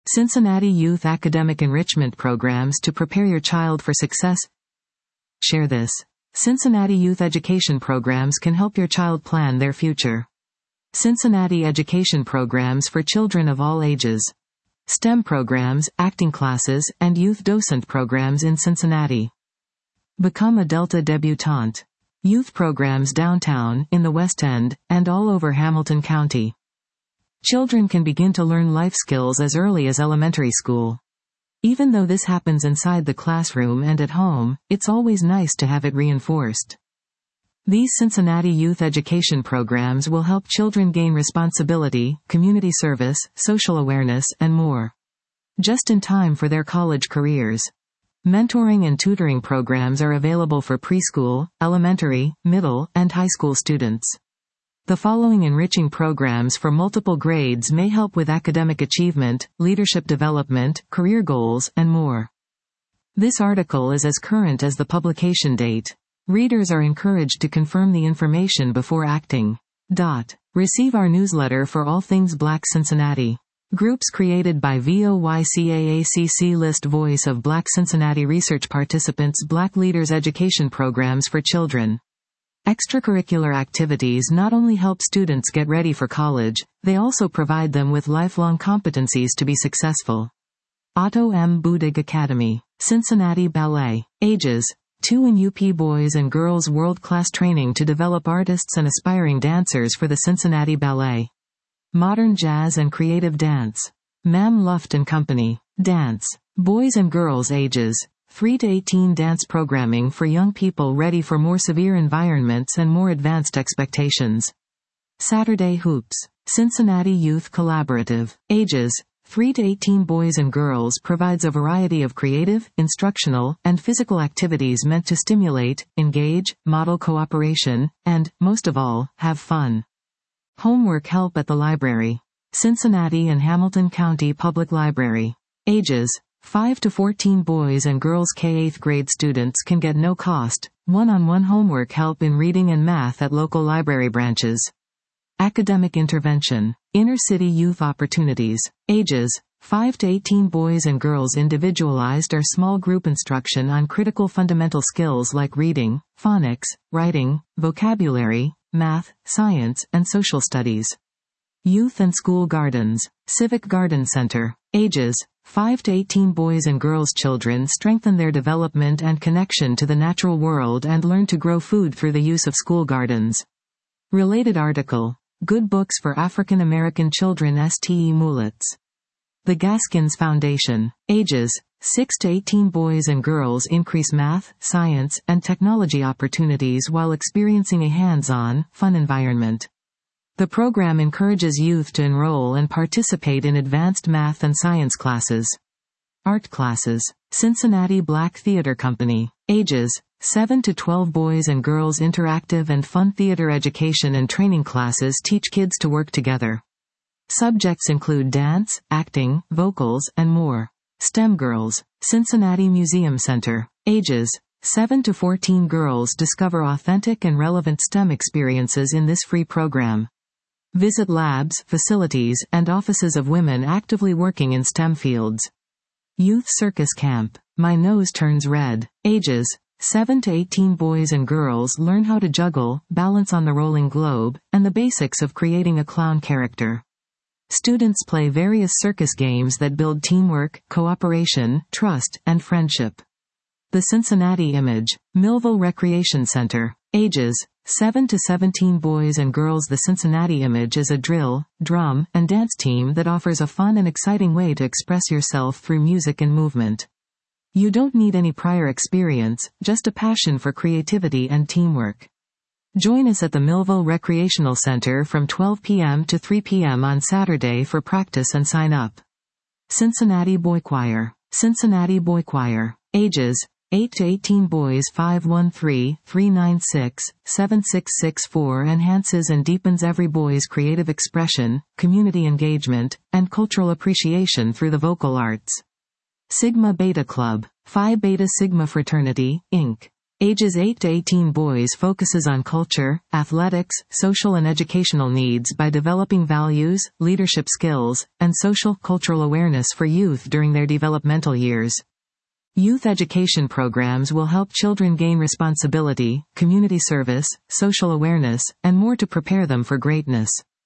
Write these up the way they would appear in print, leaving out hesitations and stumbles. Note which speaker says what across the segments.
Speaker 1: Cincinnati Youth Academic Enrichment Programs to prepare your child for success. Share this. Cincinnati Youth Education Programs can help your child plan their future. Cincinnati Education Programs for children of all ages. STEM programs, acting classes, and youth docent programs in Cincinnati. Become a Delta debutante. Youth programs downtown, in the West End, and all over Hamilton County. Children can begin to learn life skills as early as elementary school. Even though this happens inside the classroom and at home, it's always nice to have it reinforced. These Cincinnati youth education programs will help children gain responsibility, community service, social awareness, and more. Just in time for their college careers. Mentoring and tutoring programs are available for preschool, elementary, middle, and high school students. The following enriching programs for multiple grades may help with academic achievement, leadership development, career goals, and more. This article is as current as the publication date. Readers are encouraged to confirm the information before acting. Receive our newsletter for all things Black Cincinnati. Groups created by VOYCAACC list Voice of Black Cincinnati Research Participants Black Leaders Education Programs for Children. Extracurricular activities not only help students get ready for college, they also provide them with lifelong competencies to be successful. Otto M. Budig Academy. Cincinnati Ballet. Ages 2 and UP Boys and Girls World-Class Training to develop artists and aspiring dancers for the Cincinnati Ballet. Modern Jazz and Creative Dance. Mam Luft and Company. Dance. Boys and Girls ages 3 to 18 dance programming for young people ready for more severe environments and more advanced expectations. Saturday Hoops. Cincinnati Youth Collaborative. Ages 3 to 18 boys and girls provides a variety of creative, instructional, and physical activities meant to stimulate, engage, model cooperation, and, most of all, have fun. Homework help at the library. Cincinnati and Hamilton County Public Library. Ages 5 to 14 boys and girls K-8th grade students can get no-cost, one-on-one homework help in reading and math at local library branches. Academic intervention. Inner-city youth opportunities. Ages 5 to 18 boys and girls individualized or small group instruction on critical fundamental skills like reading, phonics, writing, vocabulary, math, science, and social studies. Youth and School Gardens. Civic Garden Center. Ages 5 to 18 boys and girls children strengthen their development and connection to the natural world and learn to grow food through the use of school gardens. Related article. Good Books for African American Children Ste Moulitz. The Gaskins Foundation. Ages 6 to 18 boys and girls increase math, science, and technology opportunities while experiencing a hands-on, fun environment. The program encourages youth to enroll and participate in advanced math and science classes. Art classes. Cincinnati Black Theater Company. Ages 7 to 12 boys and girls interactive and fun theater education and training classes teach kids to work together. Subjects include dance, acting, vocals, and more. STEM Girls. Cincinnati Museum Center. Ages 7 to 14 girls discover authentic and relevant STEM experiences in this free program. Visit labs, facilities, and offices of women actively working in STEM fields. Youth Circus Camp. My Nose Turns Red. Ages 7 to 18 boys and girls learn how to juggle, balance on the rolling globe, and the basics of creating a clown character. Students play various circus games that build teamwork, cooperation, trust, and friendship. The Cincinnati Image. Millville Recreation Center. Ages 7 to 17 boys and girls. The Cincinnati Image is a drill, drum, and dance team that offers a fun and exciting way to express yourself through music and movement. You don't need any prior experience, just a passion for creativity and teamwork. Join us at the Millville Recreational Center from 12 p.m. to 3 p.m. on Saturday for practice and sign up. Cincinnati Boy Choir. Cincinnati Boy Choir. Ages 8 to 18 boys 513-396-7664 enhances and deepens every boy's creative expression, community engagement, and cultural appreciation through the vocal arts. Sigma Beta Club. Phi Beta Sigma Fraternity, Inc. Ages 8 to 18 boys focuses on culture, athletics, social and educational needs by developing values, leadership skills, and social cultural awareness for youth during their developmental years. Youth education programs will help children gain responsibility, community service, social awareness, and more to prepare them for greatness.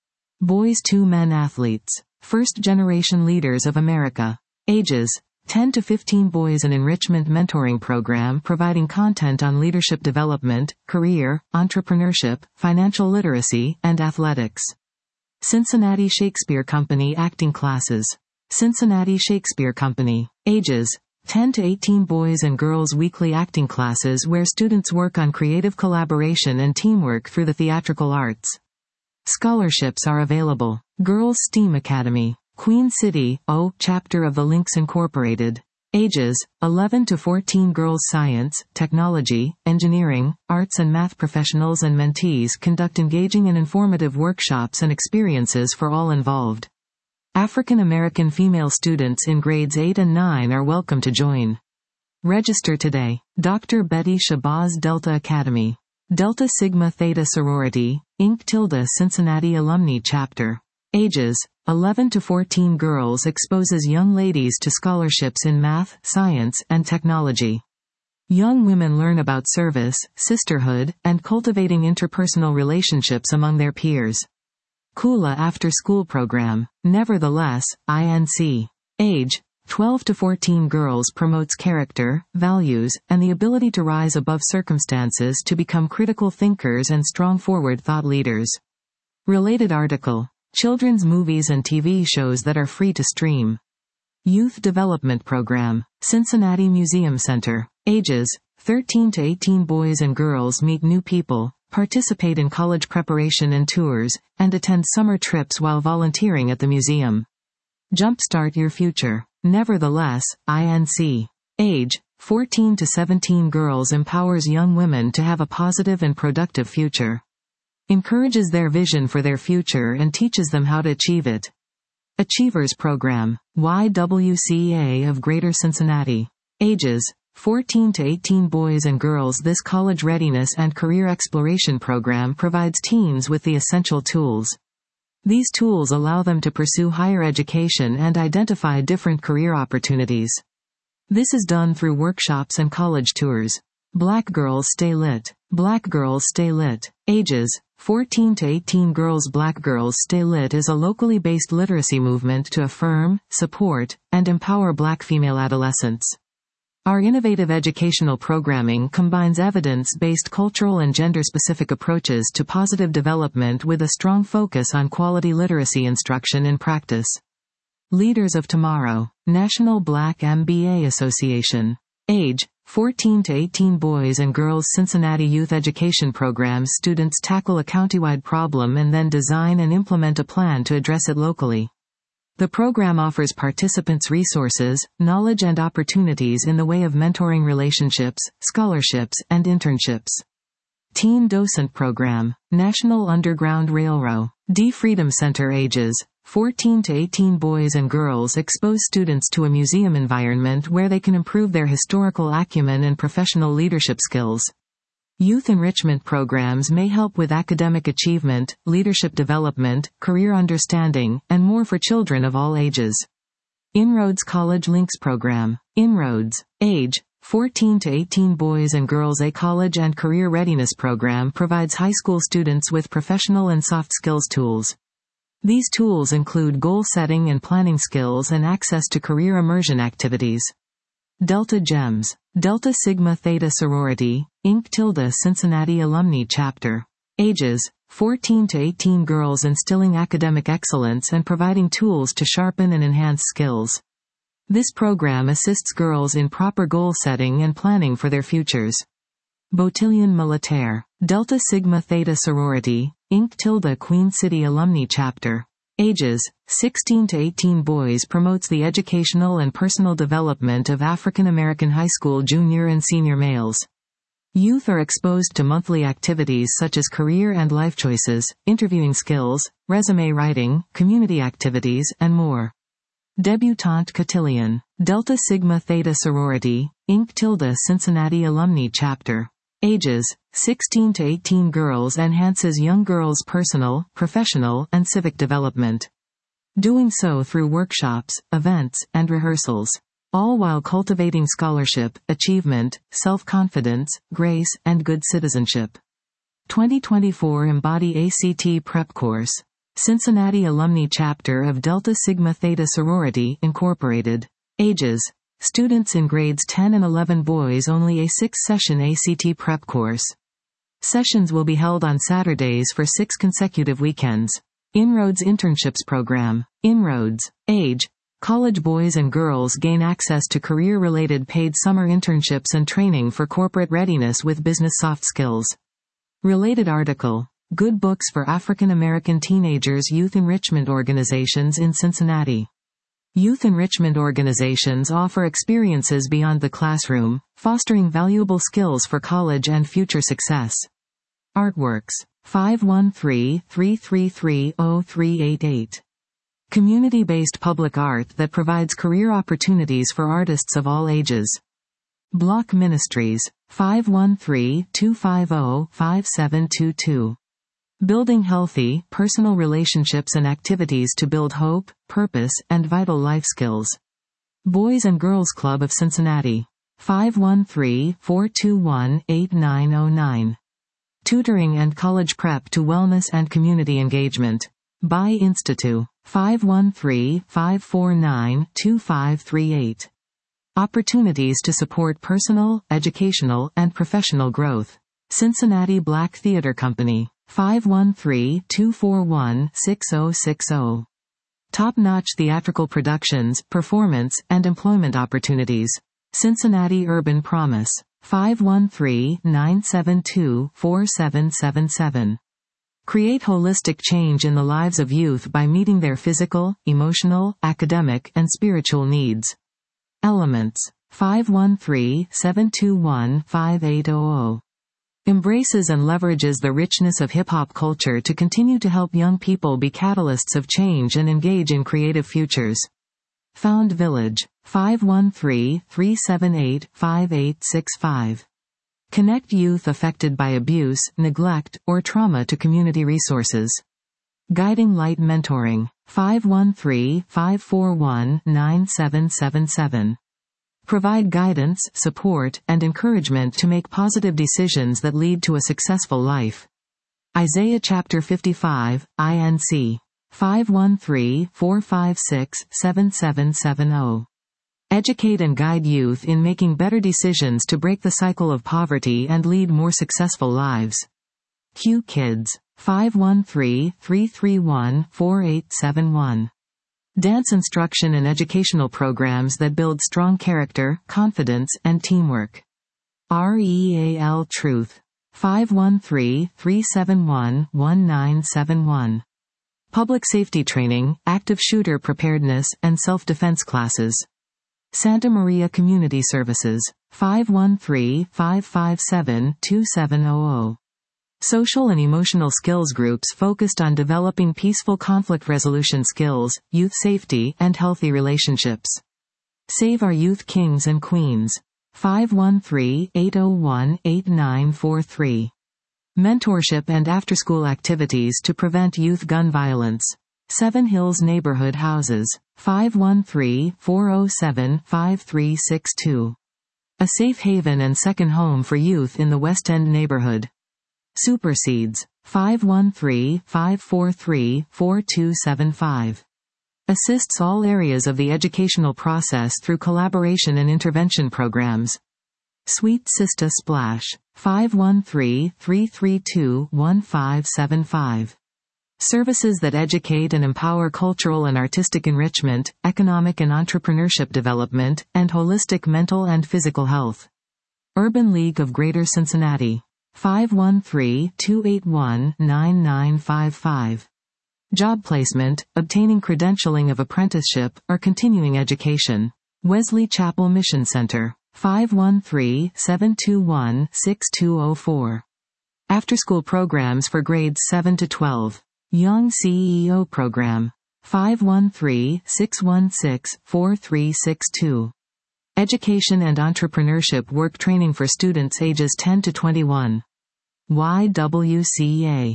Speaker 1: Boys 2 men athletes. First-generation leaders of America. Ages 10 to 15 boys an enrichment mentoring program providing content on leadership development, career, entrepreneurship, financial literacy, and athletics. Cincinnati Shakespeare Company acting classes. Cincinnati Shakespeare Company. Ages 10 to 18 boys and girls weekly acting classes where students work on creative collaboration and teamwork through the theatrical arts. Scholarships are available. Girls STEAM Academy. Queen City, chapter of the Lynx Incorporated. Ages 11 to 14 girls science, technology, engineering, arts and math professionals and mentees conduct engaging and informative workshops and experiences for all involved. African American female students in grades 8 and 9 are welcome to join. Register today. Dr. Betty Shabazz Delta Academy. Delta Sigma Theta Sorority, Inc. Cincinnati Alumni Chapter. Ages 11 to 14 girls exposes young ladies to scholarships in math, science, and technology. Young women learn about service, sisterhood, and cultivating interpersonal relationships among their peers. Kula After School Program. Nevertheless, INC. Age 12 to 14 girls promotes character, values, and the ability to rise above circumstances to become critical thinkers and strong forward thought leaders. Related article. Children's movies and TV shows that are free to stream. Youth Development Program. Cincinnati Museum Center. Ages 13 to 18 boys and girls meet new people, participate in college preparation and tours, and attend summer trips while volunteering at the museum. Jumpstart your future. Nevertheless, INC. Age 14 to 17 girls empowers young women to have a positive and productive future. Encourages their vision for their future and teaches them how to achieve it. Achievers Program. YWCA of Greater Cincinnati. Ages 14 to 18 boys and girls. This college readiness and career exploration program provides teens with the essential tools. These tools allow them to pursue higher education and identify different career opportunities. This is done through workshops and college tours. Black Girls Stay Lit. Black Girls Stay Lit. Ages 14 to 18 girls. Black Girls Stay Lit is a locally based literacy movement to affirm, support, and empower Black female adolescents. Our innovative educational programming combines evidence-based cultural and gender-specific approaches to positive development with a strong focus on quality literacy instruction and practice. Leaders of Tomorrow. National Black MBA Association. Age 14 to 18 boys and girls. Cincinnati Youth Education Programs students tackle a countywide problem and then design and implement a plan to address it locally. The program offers participants resources, knowledge and opportunities in the way of mentoring relationships, scholarships, and internships. Teen Docent Program. National Underground Railroad. D Freedom Center. Ages 14 to 18 boys and girls expose students to a museum environment where they can improve their historical acumen and professional leadership skills. Youth enrichment programs may help with academic achievement, leadership development, career understanding, and more for children of all ages. Inroads College Links Program. Inroads. Age 14 to 18 boys and girls. A college and career readiness program provides high school students with professional and soft skills tools. These tools include goal setting and planning skills and access to career immersion activities. Delta Gems. Delta Sigma Theta Sorority, Inc. Cincinnati Alumni Chapter. Ages 14 to 18 girls instilling academic excellence and providing tools to sharpen and enhance skills. This program assists girls in proper goal setting and planning for their futures. Botillion Militaire. Delta Sigma Theta Sorority, Inc. Queen City Alumni Chapter. Ages 16 to 18 boys promotes the educational and personal development of African American high school junior and senior males. Youth are exposed to monthly activities such as career and life choices, interviewing skills, resume writing, community activities, and more. Debutante Cotillion. Delta Sigma Theta Sorority, Inc. Cincinnati Alumni Chapter. Ages 16 to 18 girls enhances young girls' personal, professional, and civic development. Doing so through workshops, events, and rehearsals. All while cultivating scholarship, achievement, self-confidence, grace, and good citizenship. 2024 Embody ACT Prep Course. Cincinnati Alumni Chapter of Delta Sigma Theta Sorority, Incorporated. Ages. Students in grades 10 and 11 boys only a 6-session ACT prep course. Sessions will be held on Saturdays for 6 consecutive weekends. Inroads Internships Program. Inroads. Age. College boys and girls gain access to career-related paid summer internships and training for corporate readiness with business soft skills. Related article. Good books for African American teenagers. Youth enrichment organizations in Cincinnati. Youth enrichment organizations offer experiences beyond the classroom, fostering valuable skills for college and future success. Artworks. 513-333-0388. Community-based public art that provides career opportunities for artists of all ages. Block Ministries. 513-250-5722. Building healthy, personal relationships and activities to build hope, purpose, and vital life skills. Boys and Girls Club of Cincinnati. 513-421-8909. Tutoring and college prep to wellness and community engagement. By Institute. 513-549-2538. Opportunities to support personal, educational, and professional growth. Cincinnati Black Theater Company. 513-241-6060. Top-notch theatrical productions, performance, and employment opportunities. Cincinnati Urban Promise. 513-972-4777. Create holistic change in the lives of youth by meeting their physical, emotional, academic, and spiritual needs. Elements. 513-721-5800. Embraces and leverages the richness of hip-hop culture to continue to help young people be catalysts of change and engage in creative futures. Found Village. 513-378-5865. Connect youth affected by abuse, neglect, or trauma to community resources. Guiding Light Mentoring. 513-541-9777. Provide guidance, support, and encouragement to make positive decisions that lead to a successful life. Isaiah Chapter 55, INC. 513-456-7770. Educate and guide youth in making better decisions to break the cycle of poverty and lead more successful lives. Q Kids. 513-331-4871. Dance instruction and educational programs that build strong character, confidence, and teamwork. REAL Truth. 513-371-1971. Public safety training, active shooter preparedness, and self-defense classes. Santa Maria Community Services. 513-557-2700. Social and emotional skills groups focused on developing peaceful conflict resolution skills, youth safety, and healthy relationships. Save Our Youth Kings and Queens. 513-801-8943. Mentorship and after-school activities to prevent youth gun violence. Seven Hills Neighborhood Houses. 513-407-5362. A safe haven and second home for youth in the West End neighborhood. Superseeds. 513-543-4275. Assists all areas of the educational process through collaboration and intervention programs. Sweet Sista Splash. 513-332-1575. Services that educate and empower cultural and artistic enrichment, economic and entrepreneurship development, and holistic mental and physical health. Urban League of Greater Cincinnati. 513-281-9955. Job placement, obtaining credentialing of apprenticeship, or continuing education. Wesley Chapel Mission Center. 513-721-6204. After-school programs for grades 7 to 12. Young CEO Program. 513-616-4362. Education and Entrepreneurship Work Training for Students ages 10 to 21. YWCA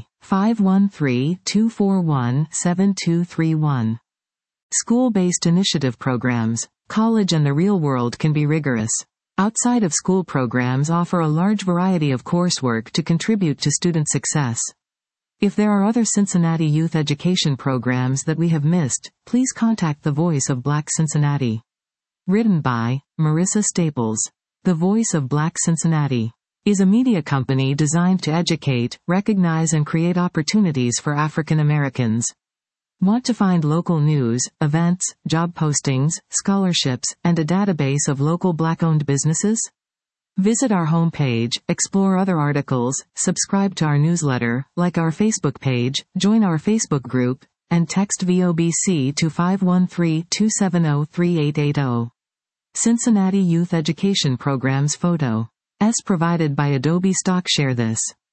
Speaker 1: 513-241-7231. School-based initiative programs. College and the real world can be rigorous. Outside of school programs offer a large variety of coursework to contribute to student success. If there are other Cincinnati youth education programs that we have missed, please contact the Voice of Black Cincinnati. Written by Marissa Staples. The Voice of Black Cincinnati is a media company designed to educate, recognize and create opportunities for African Americans. Want to find local news, events, job postings, scholarships, and a database of local Black-owned businesses? Visit our homepage, explore other articles, subscribe to our newsletter, like our Facebook page, join our Facebook group, and text VOBC to 513-270-3880. Cincinnati Youth Education Programs photo. S provided by Adobe Stock. Share this.